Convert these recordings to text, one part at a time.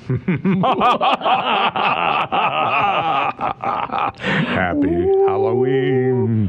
Happy Halloween.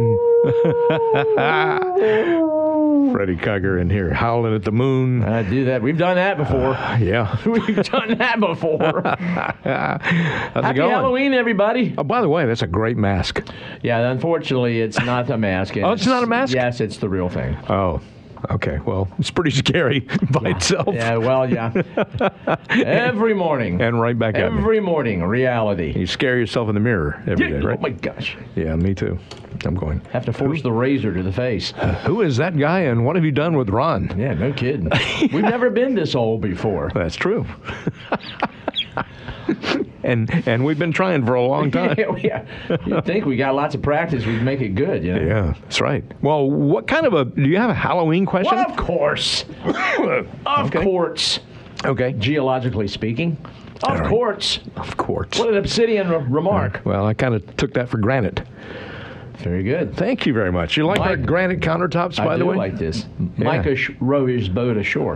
Freddie Cougar in here howling at the moon. I do that. We've done that before. Yeah. We've done that before. Happy Halloween, everybody. Oh, by the way, that's a great mask. Yeah, unfortunately, it's not a mask. Oh, it's not a mask? Yes, it's the real thing. Oh. Okay, well, it's pretty scary by itself. Yeah, well, yeah. Every morning. And right back at me. Every morning, reality. You scare yourself in the mirror every day, right? Oh, my gosh. Yeah, me too. I'm going. Have to force the razor to the face. Who is that guy, and what have you done with Ron? Yeah, no kidding. We've never been this old before. That's true. And we've been trying for a long time. Yeah. You'd think we got lots of practice, we'd make it good, you know? Yeah, that's right. Well, what kind of do you have a Halloween question? Well, of course. Of course. Okay. Geologically speaking. Of course. Of course. What an obsidian remark. Well, I kind of took that for granted. Very good. Thank you very much. You like our granite countertops, by the way? I do like this. Micah rowed his boat ashore.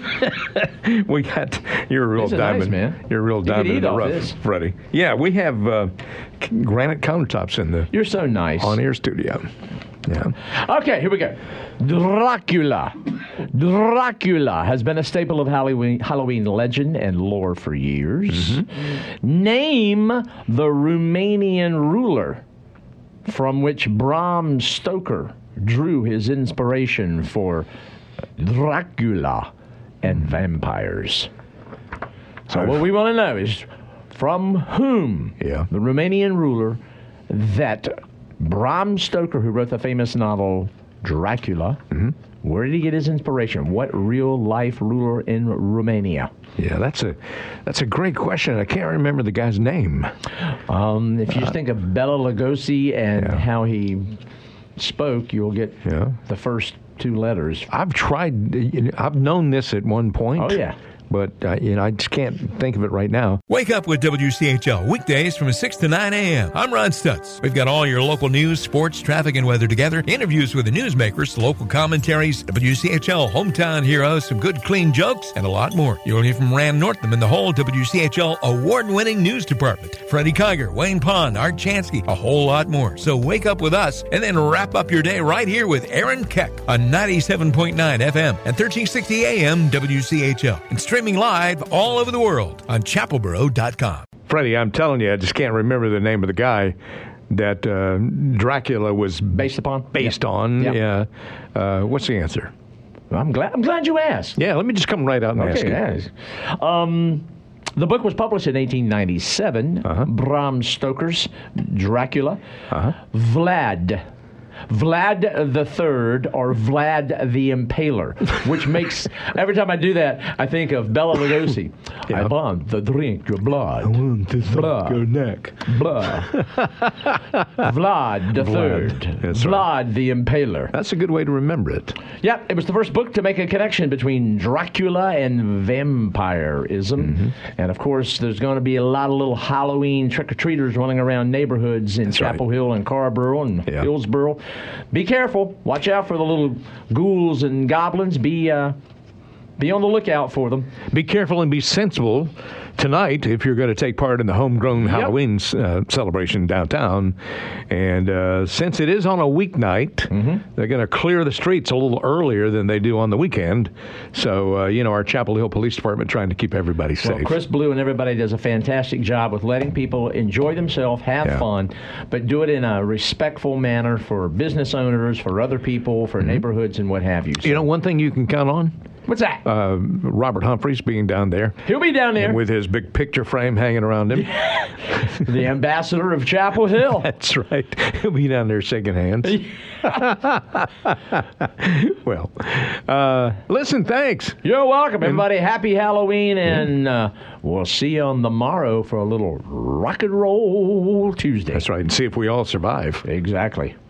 We got, you're a real diamond. Nice, man. You're a real diamond in the rough, this. Freddie. Yeah, we have granite countertops in the You're so nice. on-air studio. Yeah. Okay, here we go. Dracula. Dracula has been a staple of Halloween legend and lore for years. Mm-hmm. Name the Romanian ruler from which Bram Stoker drew his inspiration for Dracula and vampires. So what we want to know is from whom the Romanian ruler that Bram Stoker, who wrote the famous novel Dracula, where did he get his inspiration? What real-life ruler in Romania? Yeah, that's a great question. I can't remember the guy's name. If you just think of Bela Lugosi and how he spoke, you'll get the first two letters. I've known this at one point. Oh, yeah. But, I just can't think of it right now. Wake up with WCHL weekdays from 6 to 9 a.m. I'm Ron Stutz. We've got all your local news, sports, traffic, and weather together, interviews with the newsmakers, local commentaries, WCHL hometown heroes, some good clean jokes, and a lot more. You'll hear from Ram Northam and the whole WCHL award-winning news department. Freddie Cougar, Wayne Pond, Art Chansky, a whole lot more. So wake up with us and then wrap up your day right here with Aaron Keck on 97.9 FM and 1360 AM WCHL. And streaming live all over the world on chapelboro.com. Freddie, I'm telling you, I just can't remember the name of the guy that Dracula was based on. Yeah. What's the answer? I'm glad you asked. Yeah, let me just come right out and ask you. Yes. The book was published in 1897. Bram Stoker's Dracula. Vlad the Third or Vlad the Impaler, which makes, every time I do that, I think of Bela Lugosi. I want to drink your blood. I want to suck your neck. Blood. Vlad the Third. Vlad the Impaler. That's a good way to remember it. Yeah, it was the first book to make a connection between Dracula and vampirism. And, of course, there's going to be a lot of little Halloween trick-or-treaters running around neighborhoods in Chapel Hill and Carrboro and Hillsboro. Be careful. Watch out for the little ghouls and goblins. Be on the lookout for them. Be careful and be sensible tonight if you're going to take part in the homegrown Halloween celebration downtown. And since it is on a weeknight, they're going to clear the streets a little earlier than they do on the weekend. So, our Chapel Hill Police Department trying to keep everybody safe. Well, Chris Blue and everybody does a fantastic job with letting people enjoy themselves, have fun, but do it in a respectful manner for business owners, for other people, for neighborhoods and what have you. So, one thing you can count on? What's that? Robert Humphreys being down there. He'll be down there. With his big picture frame hanging around him. The ambassador of Chapel Hill. That's right. He'll be down there shaking hands. Well, listen, thanks. You're welcome, everybody. Happy Halloween, and we'll see you on the morrow for a little rock and roll Tuesday. That's right, and see if we all survive. Exactly.